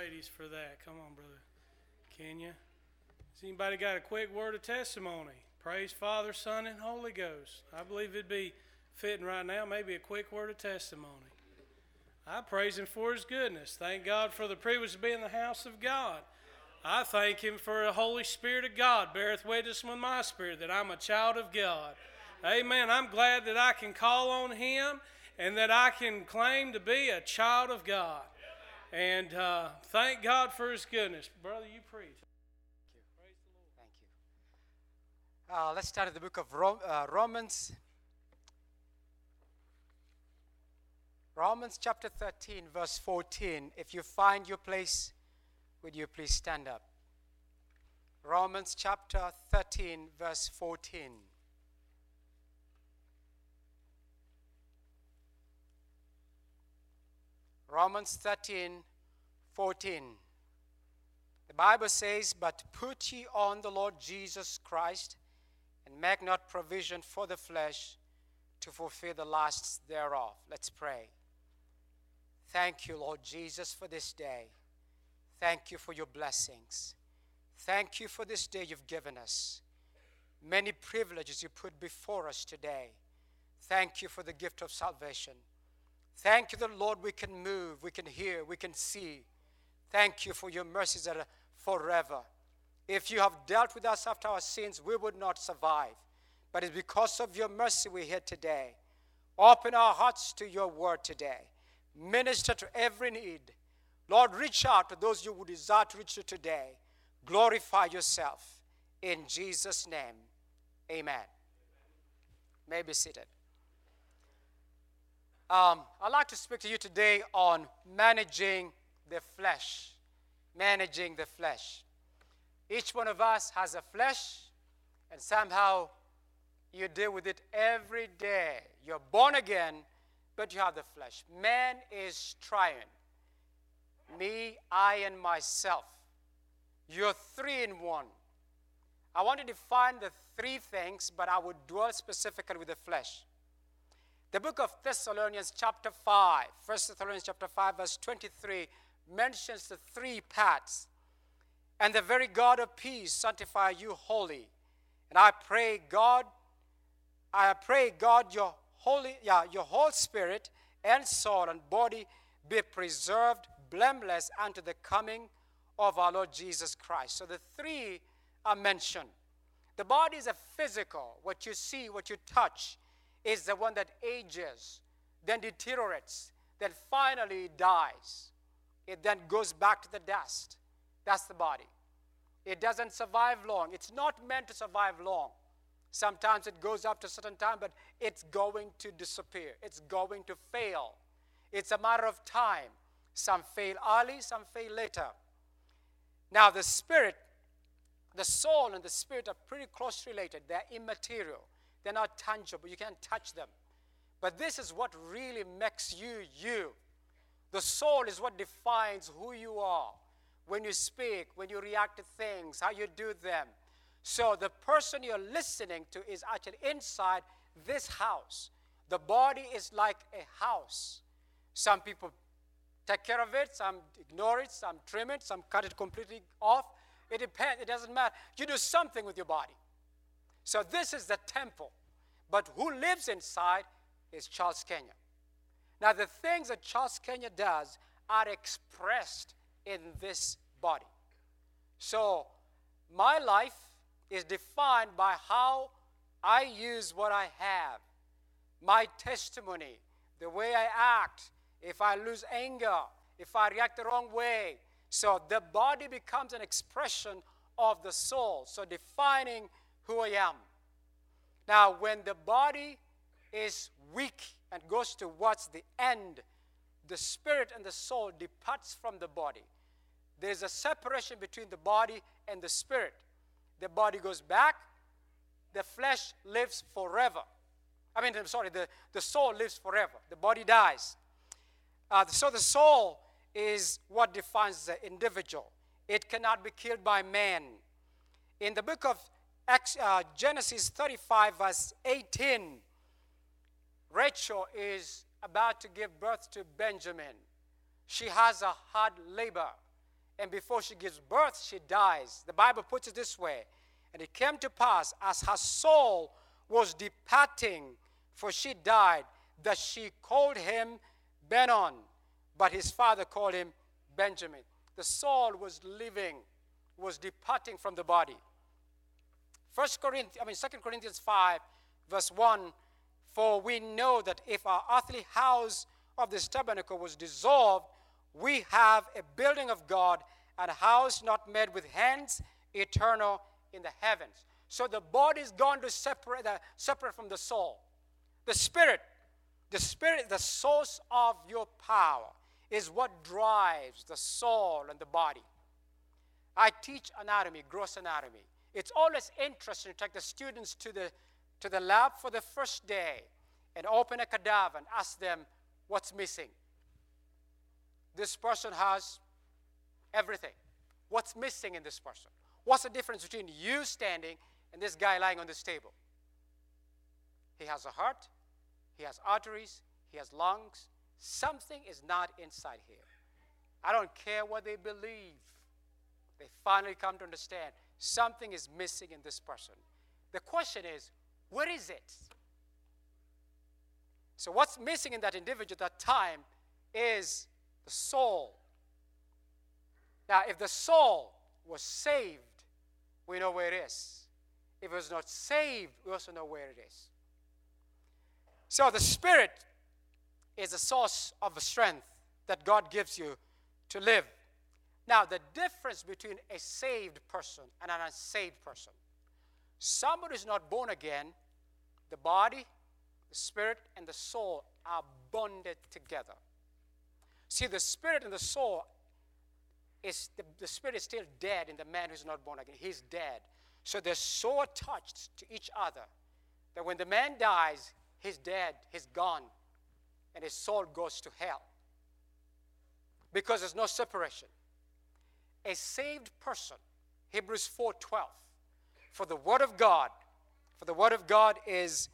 ladies for that. Come on, Brother Kenya. Has anybody got a quick word of testimony? Praise Father, Son, and Holy Ghost. I believe it'd be fitting right now, maybe a quick word of testimony. I praise Him for His goodness. Thank God for the privilege to be in the house of God. I thank Him for the Holy Spirit of God beareth witness with my spirit that I'm a child of God. Amen. I'm glad that I can call on Him and that I can claim to be a child of God. And thank God for His goodness. Brother, you preach. Praise the Lord. Thank you. Let's start at the book of Romans. Romans chapter 13, verse 14. If you find your place, would you please stand up? Romans chapter 13, verse 14. Romans 13, 14. The Bible says, "But put ye on the Lord Jesus Christ, and make not provision for the flesh to fulfill the lusts thereof." Let's pray. Thank you, Lord Jesus, for this day. Thank you for your blessings. Thank you for this day you've given us. Many privileges you put before us today. Thank you for the gift of salvation. Thank you that, Lord, we can move, we can hear, we can see. Thank you for your mercies that are forever. If you have dealt with us after our sins, we would not survive. But it's because of your mercy we're here today. Open our hearts to your word today. Minister to every need. Lord, reach out to those you would desire to reach to today. Glorify yourself. In Jesus' name, amen. May be seated. I'd like to speak to you today on managing the flesh. Managing the flesh. Each one of us has a flesh, and somehow you deal with it every day. You're born again, but you have the flesh. Man is trying. Me, I, and myself. You're three in one. I want to define the three things, but I would dwell specifically with the flesh. The book of Thessalonians chapter 5, 1 Thessalonians chapter 5, verse 23, mentions the three parts. "And the very God of peace sanctify you wholly. And I pray God, your whole spirit and soul and body be preserved blameless unto the coming of our Lord Jesus Christ." So the three are mentioned. The body is a physical. What you see, what you touch, is the one that ages, then deteriorates, then finally dies. It then goes back to the dust. That's the body. It doesn't survive long. It's not meant to survive long. Sometimes it goes up to a certain time, but it's going to disappear. It's going to fail. It's a matter of time. Some fail early, some fail later. Now the spirit, the soul and the spirit are pretty close related. They're immaterial. They're not tangible. You can't touch them. But this is what really makes you, you. The soul is what defines who you are. When you speak, when you react to things, how you do them. So the person you're listening to is actually inside this house. The body is like a house. Some people take care of it, some ignore it, some trim it, some cut it completely off. It depends. It doesn't matter. You do something with your body. So this is the temple. But who lives inside is Charles Kenya. Now the things that Charles Kenya does are expressed in this body. So my life is defined by how I use what I have. My testimony, the way I act, if I lose anger, if I react the wrong way. So the body becomes an expression of the soul. So defining who I am. Now, when the body is weak and goes towards the end, the spirit and the soul departs from the body. There's a separation between the body and the spirit. The body goes back. The flesh lives forever. The soul lives forever. The body dies. So the soul is what defines the individual. It cannot be killed by man. In the book of Genesis 35, verse 18, Rachel is about to give birth to Benjamin. She has a hard labor. and before she gives birth, she dies. The Bible puts it this way, and it came to pass, as her soul was departing, for she died, that she called him Benon, but his father called him Benjamin. The soul was leaving, was departing from the body. 2 Corinthians 5, verse 1, for we know that if our earthly house of this tabernacle was dissolved, we have a building of God, and a house not made with hands, eternal in the heavens. So the body is going to separate from the soul. The spirit, the source of your power, is what drives the soul and the body. I teach anatomy, gross anatomy. It's always interesting to take the students to the lab for the first day and open a cadaver and ask them what's missing. This person has everything. What's missing in this person? What's the difference between you standing and this guy lying on this table? He has a heart, he has arteries, he has lungs. Something is not inside here. I don't care what they believe. They finally come to understand something is missing in this person. The question is, what is it? So what's missing in that individual at that time is the soul. Now, if the soul was saved, we know where it is. If it was not saved, we also know where it is. So the spirit is the source of the strength that God gives you to live. Now, the difference between a saved person and an unsaved person. Somebody who's not born again, the body, the spirit, and the soul are bonded together. See, the spirit and the soul, the spirit is still dead in the man who's not born again. He's dead. So they're so attached to each other that when the man dies, he's dead, he's gone, and his soul goes to hell because there's no separation. A saved person, Hebrews 4:12, for the word of God is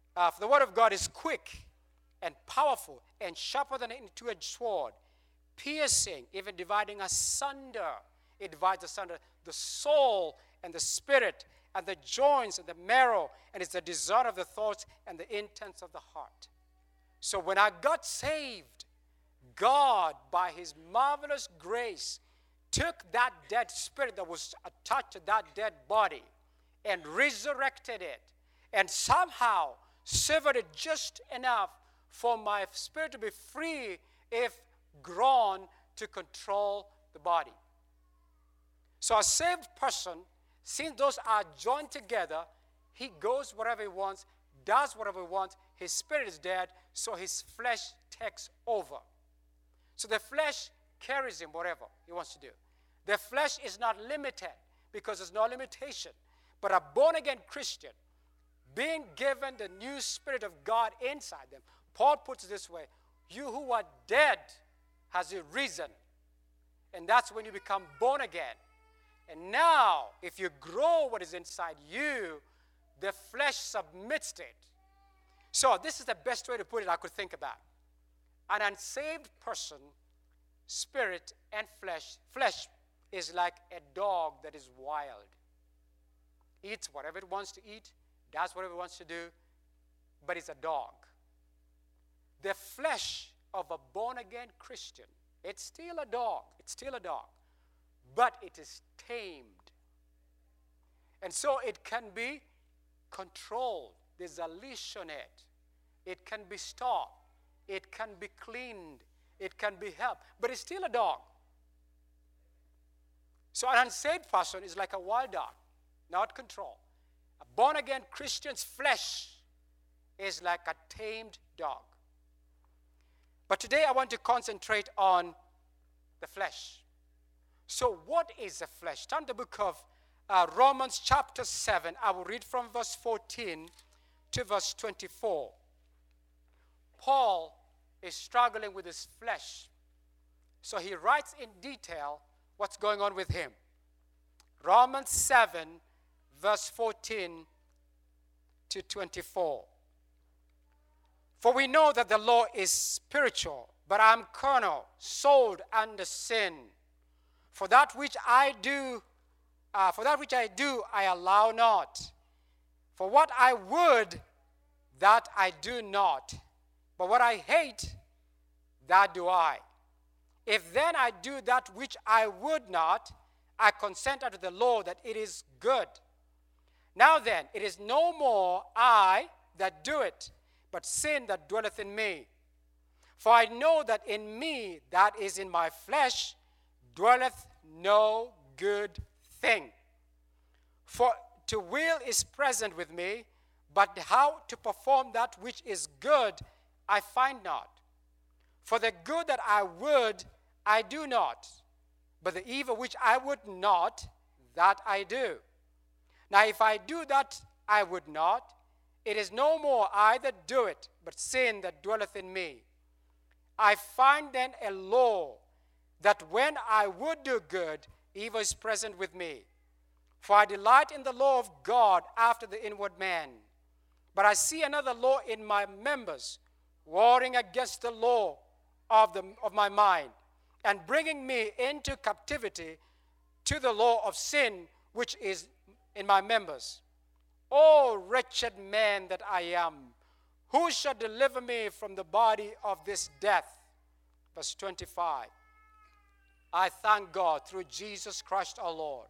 quick and powerful and sharper than any two-edged sword, piercing, even dividing asunder. It divides asunder the soul and the spirit and the joints and the marrow, and it's the desire of the thoughts and the intents of the heart. So when I got saved, God, by his marvelous grace, took that dead spirit that was attached to that dead body and resurrected it, and somehow severed it just enough for my spirit to be free if grown to control the body. So a saved person, since those are joined together, he goes wherever he wants, does whatever he wants. His spirit is dead, so his flesh takes over. So the flesh carries him whatever he wants to do. The flesh is not limited because there's no limitation. But a born-again Christian, being given the new Spirit of God inside them, Paul puts it this way, you who are dead has risen. And that's when you become born again. And now, if you grow what is inside you, the flesh submits to it. So this is the best way to put it I could think about. An unsaved person, spirit and flesh is like a dog that is wild. Eats whatever it wants to eat, does whatever it wants to do, but it's a dog. The flesh of a born-again Christian, it's still a dog. It's still a dog. But it is tamed. And so it can be controlled. There's a leash on it. It can be stopped. It can be cleaned. It can be helped. But it's still a dog. So an unsaved person is like a wild dog, not controlled. A born-again Christian's flesh is like a tamed dog. But today I want to concentrate on the flesh. So what is the flesh? Turn to the book of Romans chapter 7. I will read from verse 14 to verse 24. Paul is struggling with his flesh. So he writes in detail what's going on with him. Romans 7, verse 14 to 24. For we know that the law is spiritual, but I am carnal, sold under sin. For that which I do, I allow not. For what I would, that I do not. But what I hate, that do I. If then I do that which I would not, I consent unto the law that it is good. Now then, it is no more I that do it, but sin that dwelleth in me. For I know that in me, that is in my flesh, dwelleth no good thing. For to will is present with me, but how to perform that which is good I find not. For the good that I would, I do not, but the evil which I would not, that I do. Now if I do that I would not, it is no more I that do it, but sin that dwelleth in me. I find then a law, that when I would do good, evil is present with me. For I delight in the law of God after the inward man. But I see another law in my members, warring against the law of my mind, and bringing me into captivity to the law of sin which is in my members. O wretched man that I am, who shall deliver me from the body of this death? Verse 25. I thank God through Jesus Christ our Lord.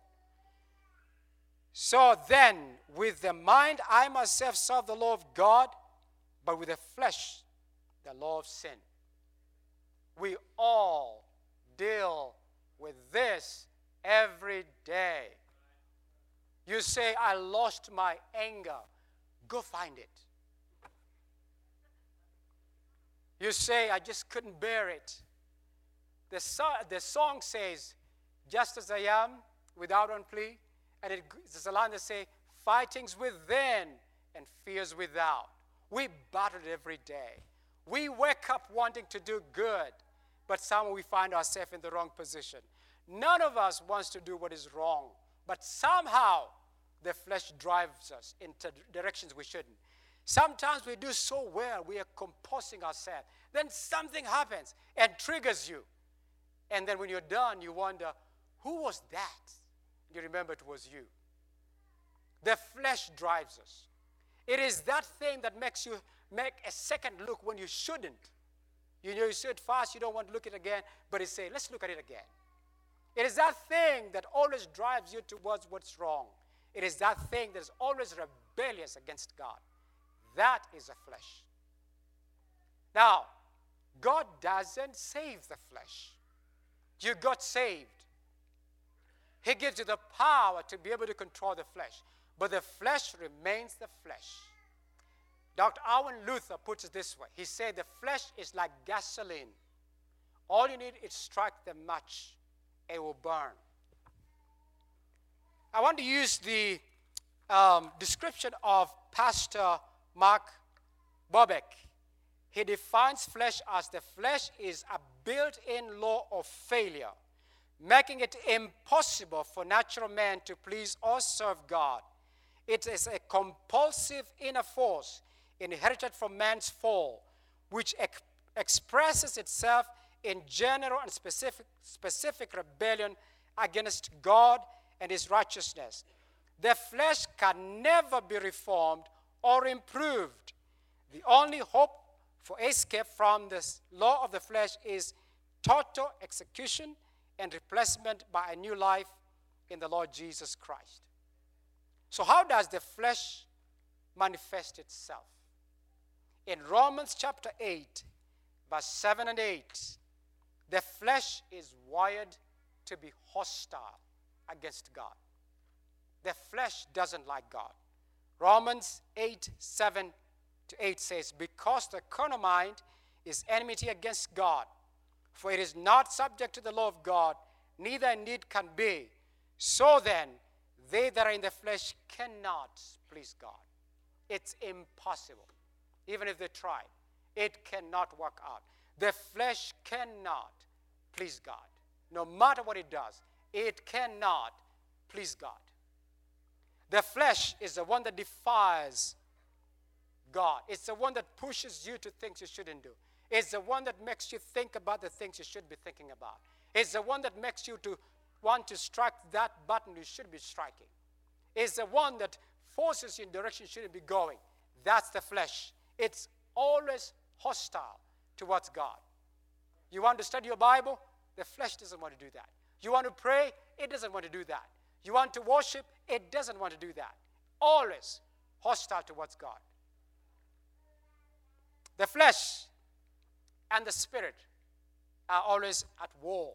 So then, with the mind I myself serve the law of God, but with the flesh the law of sin. We all deal with this every day. You say, I lost my anger. Go find it. You say, I just couldn't bear it. The song says, just as I am, without on plea. And there's a line that says, fightings within and fears without. We battle it every day. We wake up wanting to do good, but somehow we find ourselves in the wrong position. None of us wants to do what is wrong, but somehow the flesh drives us into directions we shouldn't. Sometimes we do so well, we are composing ourselves. Then something happens and triggers you. And then when you're done, you wonder, who was that? You remember it was you. The flesh drives us. It is that thing that makes you make a second look when you shouldn't. You know, you see it fast, you don't want to look at it again, but it says, let's look at it again. It is that thing that always drives you towards what's wrong. It is that thing that is always rebellious against God. That is the flesh. Now, God doesn't save the flesh. You got saved. He gives you the power to be able to control the flesh. But the flesh remains the flesh. Dr. Erwin Luther puts it this way. He said the flesh is like gasoline. All you need is strike the match. It will burn. I want to use the description of Pastor Mark Bobek. He defines flesh as the flesh is a built-in law of failure, making it impossible for natural man to please or serve God. It is a compulsive inner force inherited from man's fall, which expresses itself in general and specific rebellion against God and his righteousness. The flesh can never be reformed or improved. The only hope for escape from this law of the flesh is total execution and replacement by a new life in the Lord Jesus Christ. So how does the flesh manifest itself? In Romans chapter 8, verse 7 and 8, the flesh is wired to be hostile against God. The flesh doesn't like God. Romans 8, 7 to 8 says, because the carnal mind is enmity against God, for it is not subject to the law of God, neither indeed can be. So then, they that are in the flesh cannot please God. It's impossible. Even if they try, it cannot work out. The flesh cannot please God. No matter what it does, it cannot please God. The flesh is the one that defies God. It's the one that pushes you to things you shouldn't do. It's the one that makes you think about the things you should be thinking about. It's the one that makes you to one to strike that button you should be striking. It's the one that forces you in direction you shouldn't be going. That's the flesh. It's always hostile towards God. You want to study your Bible? The flesh doesn't want to do that. You want to pray? It doesn't want to do that. You want to worship? It doesn't want to do that. Always hostile towards God. The flesh and the spirit are always at war.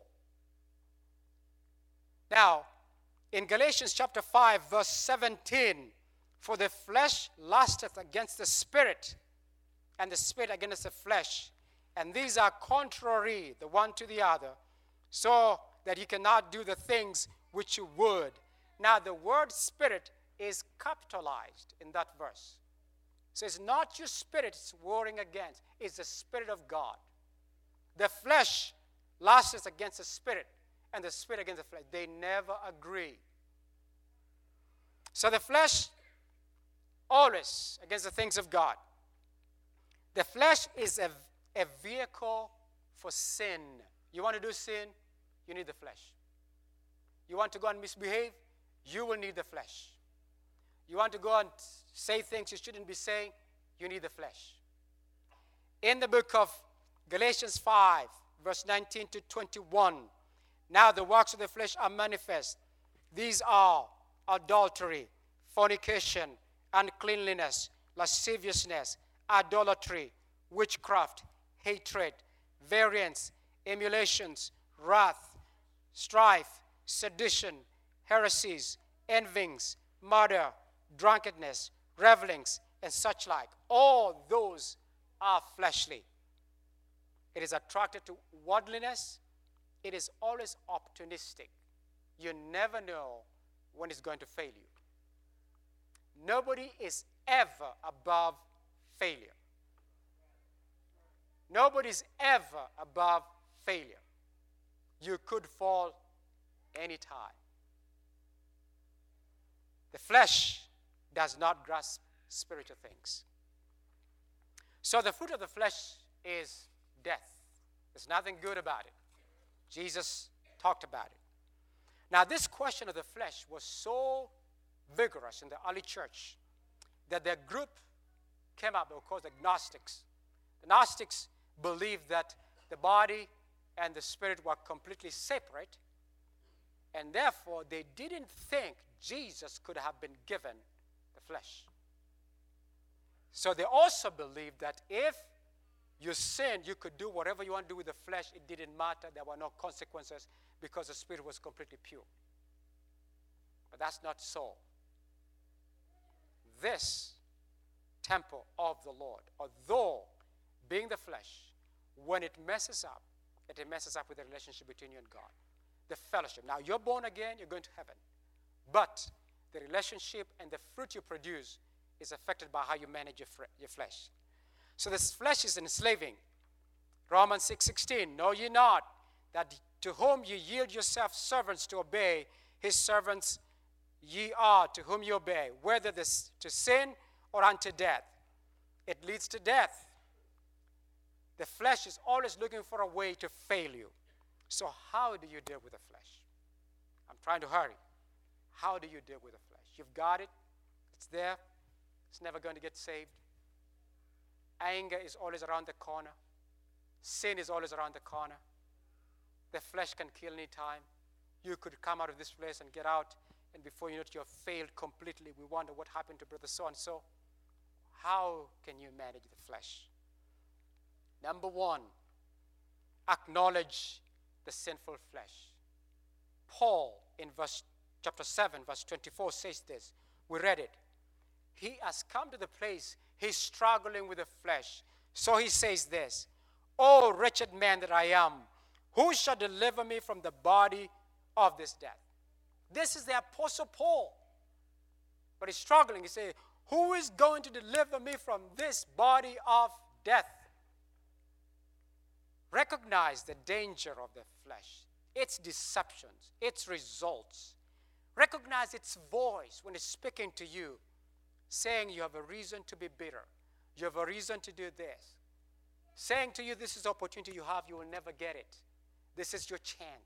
Now, in Galatians chapter 5, verse 17, for the flesh lusteth against the spirit, and the spirit against the flesh. And these are contrary the one to the other, so that you cannot do the things which you would. Now, the word spirit is capitalized in that verse. So it's not your spirit it's warring against, it's the Spirit of God. The flesh lusts against the spirit, and the spirit against the flesh. They never agree. So the flesh always against the things of God. The flesh is a vehicle for sin. You want to do sin? You need the flesh. You want to go and misbehave? You will need the flesh. You want to go and say things you shouldn't be saying? You need the flesh. In the book of Galatians 5, verse 19 to 21, now the works of the flesh are manifest. These are adultery, fornication, uncleanliness, lasciviousness, idolatry, witchcraft, hatred, variance, emulations, wrath, strife, sedition, heresies, envyings, murder, drunkenness, revelings, and such like. All those are fleshly. It is attracted to worldliness. It is always opportunistic. You never know when it's going to fail you. Nobody is ever above failure. Nobody's ever above failure. You could fall anytime. The flesh does not grasp spiritual things. So the fruit of the flesh is death. There's nothing good about it. Jesus talked about it. Now, this question of the flesh was so vigorous in the early church that their group came up. They were called the Gnostics. The Gnostics believed that the body and the spirit were completely separate, and therefore they didn't think Jesus could have been given the flesh. So they also believed that if you sinned, you could do whatever you want to do with the flesh. It didn't matter. There were no consequences because the spirit was completely pure. But that's not so. This temple of the Lord, although being the flesh, when it messes up with the relationship between you and God. The fellowship. Now, you're born again, you're going to heaven. But the relationship and the fruit you produce is affected by how you manage your flesh. So this flesh is enslaving. Romans 6:16, know ye not that to whom you yield yourselves servants to obey, his servants ye are to whom you obey, whether this to sin or unto death. It leads to death. The flesh is always looking for a way to fail you. So how do you deal with the flesh? I'm trying to hurry. How do you deal with the flesh? You've got it. It's there. It's never going to get saved. Anger is always around the corner. Sin is always around the corner. The flesh can kill any time. You could come out of this place and get out, and before you know it, you have failed completely. We wonder what happened to brother so-and-so. How can you manage the flesh? Number one, acknowledge the sinful flesh. Paul, in chapter 7, verse 24, says this. We read it. He has come to the place he's struggling with the flesh. So he says this, "O wretched man that I am, who shall deliver me from the body of this death?" This is the Apostle Paul. But he's struggling. He says, who is going to deliver me from this body of death? Recognize the danger of the flesh, its deceptions, its results. Recognize its voice when it's speaking to you, saying you have a reason to be bitter. You have a reason to do this. Saying to you, this is the opportunity you have, you will never get it. This is your chance.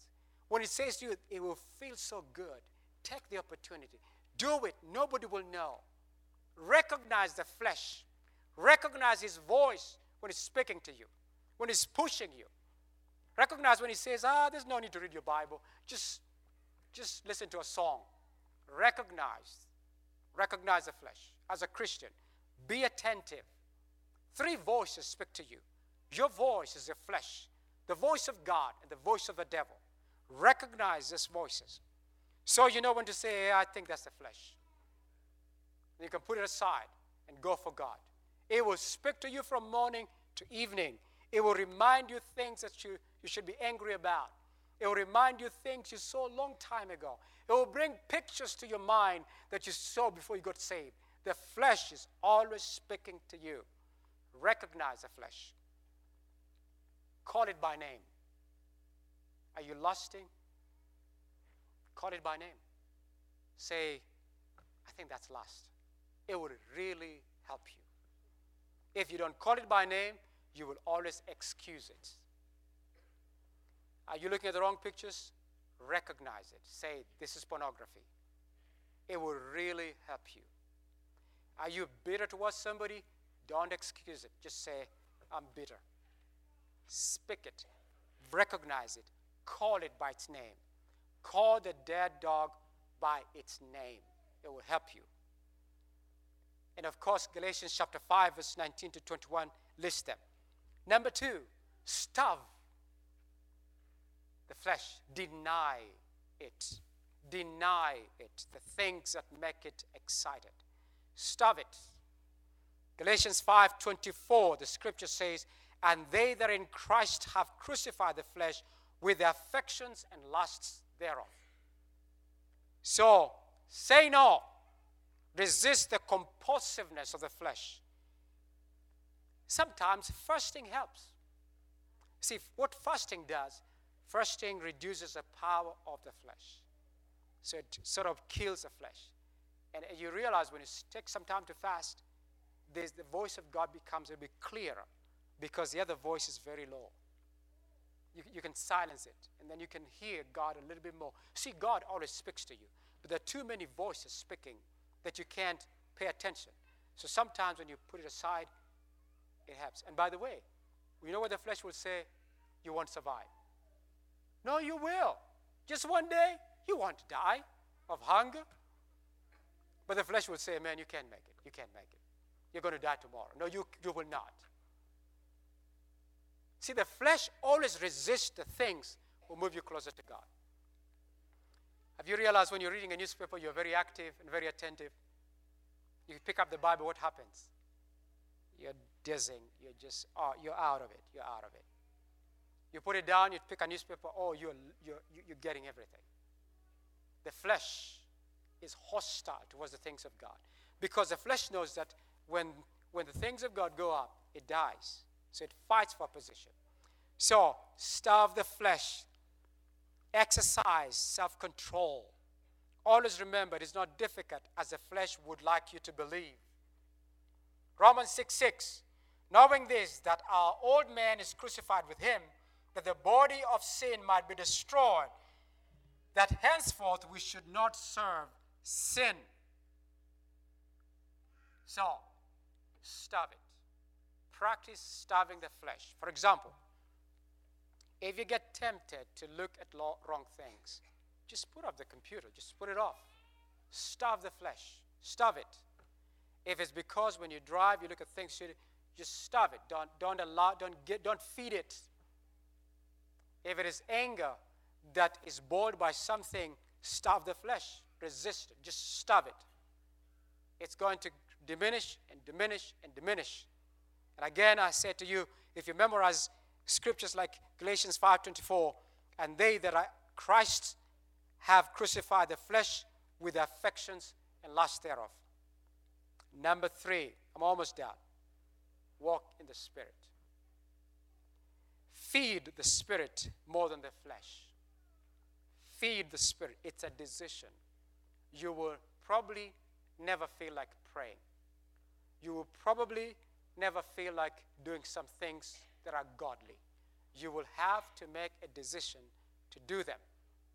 When it says to you, it will feel so good. Take the opportunity. Do it. Nobody will know. Recognize the flesh. Recognize his voice when he's speaking to you, when he's pushing you. Recognize when he says, there's no need to read your Bible. Just listen to a song. Recognize the flesh. As a Christian, be attentive. 3 voices speak to you. Your voice is your flesh, the voice of God, and the voice of the devil. Recognize these voices. So you know when to say, I think that's the flesh. And you can put it aside and go for God. It will speak to you from morning to evening. It will remind you things that you should be angry about. It will remind you things you saw a long time ago. It will bring pictures to your mind that you saw before you got saved. The flesh is always speaking to you. Recognize the flesh. Call it by name. Are you lusting? Call it by name. Say, I think that's lust. It would really help you. If you don't call it by name, you will always excuse it. Are you looking at the wrong pictures? Recognize it. Say, this is pornography. It will really help you. Are you bitter towards somebody? Don't excuse it. Just say, I'm bitter. Speak it. Recognize it. Call it by its name. Call the dead dog by its name. It will help you. And of course, Galatians chapter 5, verse 19 to 21 lists them. Number 2, starve the flesh. Deny it. Deny it. The things that make it excited. Starve it. Galatians 5:24, the scripture says, and they that are in Christ have crucified the flesh with the affections and lusts thereof. So, say no. Resist the compulsiveness of the flesh. Sometimes fasting helps. See, what fasting does, fasting reduces the power of the flesh. So it sort of kills the flesh. And you realize when you take some time to fast, the voice of God becomes a bit clearer because the other voice is very low. You can silence it, and then you can hear God a little bit more. See, God always speaks to you, but there are too many voices speaking that you can't pay attention. So sometimes when you put it aside, it helps. And by the way, you know what the flesh will say? You won't survive. No, you will. Just one day, you won't die of hunger. But the flesh will say, man, you can't make it. You can't make it. You're going to die tomorrow. No, you will not. See, the flesh always resists the things that will move you closer to God. Have you realized when you're reading a newspaper, you're very active and very attentive? You pick up the Bible, what happens? You're dizzying. You're out of it. You're out of it. You put it down, you pick a newspaper, you're getting everything. The flesh is hostile towards the things of God. Because the flesh knows that when the things of God go up, it dies. So it fights for position. So, starve the flesh. Exercise self-control. Always remember, it is not difficult as the flesh would like you to believe. Romans 6:6. Knowing this, that our old man is crucified with him, that the body of sin might be destroyed, that henceforth we should not serve sin. So, starve it. Practice starving the flesh. For example, if you get tempted to look at wrong things, just put off the computer. Just put it off. Starve the flesh. Starve it. If it's because when you drive, you look at things, just starve it. Don't feed it. If it is anger that is boiled by something, starve the flesh. Resist it. Just starve it. It's going to diminish and diminish and diminish. And again, I say to you, if you memorize scriptures like Galatians 5:24, and they that are Christ have crucified the flesh with the affections and lust thereof. Number 3, I'm almost done. Walk in the Spirit. Feed the Spirit more than the flesh. Feed the Spirit. It's a decision. You will probably never feel like praying. You will probably never feel like doing some things that are godly. You will have to make a decision to do them.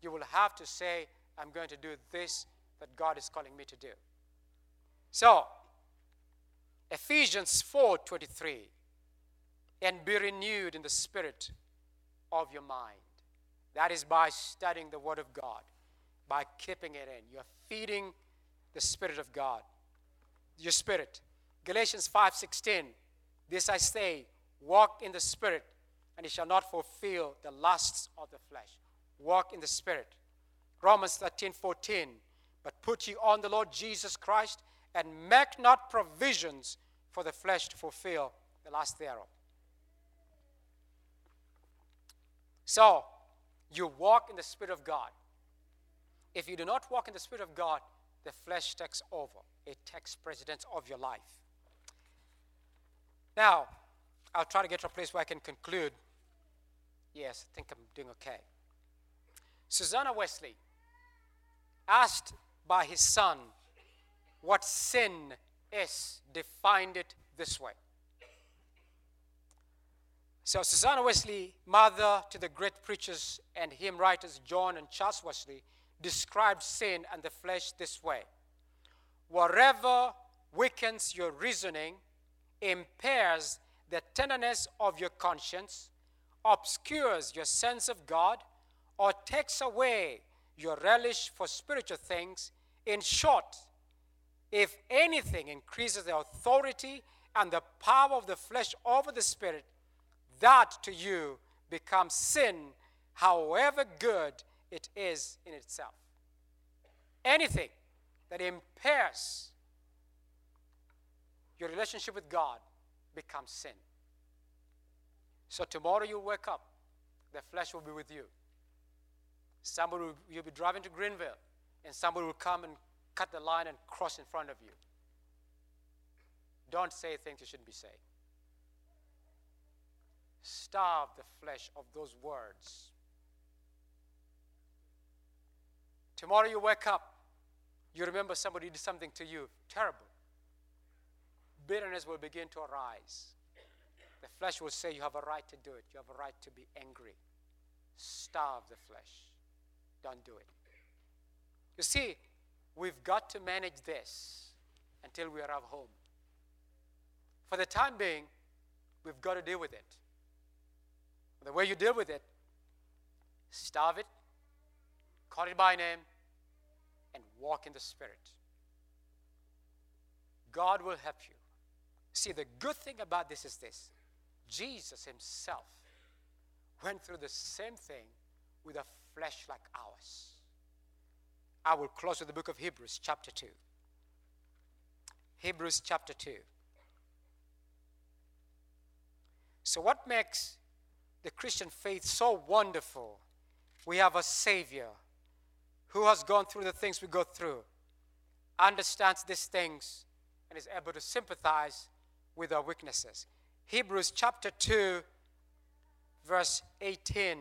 you will have to say, I'm going to do this that God is calling me to do. So, Ephesians 4:23, and be renewed in the spirit of your mind. That is by studying the Word of God, by keeping it in. You're feeding the Spirit of God, your spirit. Galatians 5:16, this I say, walk in the Spirit, and you shall not fulfill the lusts of the flesh. Walk in the Spirit. Romans 13:14, but put ye on the Lord Jesus Christ, and make not provisions for the flesh to fulfill the lust thereof. So, you walk in the Spirit of God. If you do not walk in the Spirit of God, the flesh takes over. It takes precedence of your life. Now, I'll try to get to a place where I can conclude. Yes, I think I'm doing okay. Susanna Wesley, asked by his son what sin is, defined it this way. So Susanna Wesley, mother to the great preachers and hymn writers John and Charles Wesley, described sin and the flesh this way. Whatever weakens your reasoning, impairs the tenderness of your conscience, obscures your sense of God, or takes away your relish for spiritual things, in short, if anything increases the authority and the power of the flesh over the spirit, that to you becomes sin, however good it is in itself. Anything that impairs your relationship with God becomes sin. So tomorrow you wake up, the flesh will be with you. You'll be driving to Greenville, and somebody will come and cut the line and cross in front of you. Don't say things you shouldn't be saying. Starve the flesh of those words. Tomorrow you wake up, you remember somebody did something to you terrible. Bitterness will begin to arise. The flesh will say you have a right to do it. You have a right to be angry. Starve the flesh. Don't do it. You see, we've got to manage this until we arrive home. For the time being, we've got to deal with it. The way you deal with it, starve it, call it by name, and walk in the Spirit. God will help you. See, the good thing about this is this. Jesus himself went through the same thing with a flesh like ours. I will close with the book of Hebrews chapter 2. Hebrews chapter 2. So what makes the Christian faith so wonderful? We have a Savior who has gone through the things we go through, understands these things, and is able to sympathize with our weaknesses. Hebrews chapter 2, verse 18.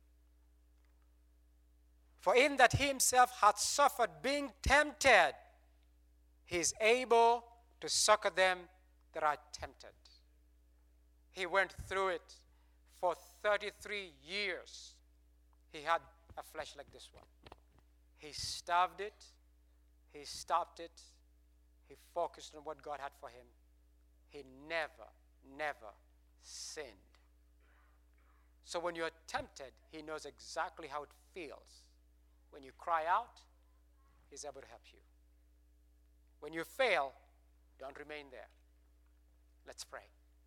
For in that he himself hath suffered being tempted, he is able to succor them that are tempted. He went through it for 33 years. He had a flesh like this one. He starved it. He stopped it. He focused on what God had for him. He never sinned. So when you're tempted, he knows exactly how it feels. When you cry out, he's able to help you. When you fail, don't remain there. Let's pray.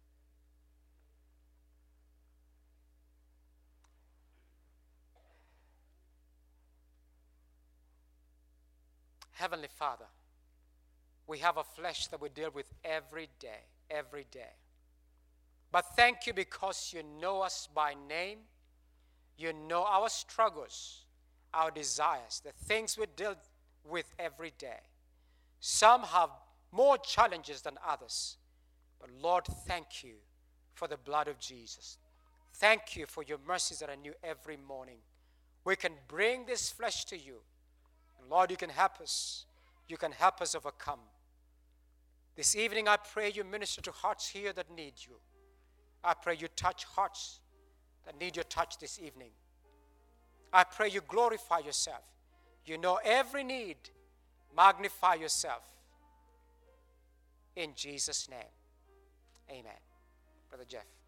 Heavenly Father, we have a flesh that we deal with every day. But thank you because you know us by name. You know our struggles, our desires, the things we deal with every day. Some have more challenges than others. But Lord, thank you for the blood of Jesus. Thank you for your mercies that are new every morning. We can bring this flesh to you. And Lord, you can help us. You can help us overcome. This evening, I pray you minister to hearts here that need you. I pray you touch hearts that need your touch this evening. I pray you glorify yourself. You know every need. Magnify yourself. In Jesus' name, amen. Brother Jeff.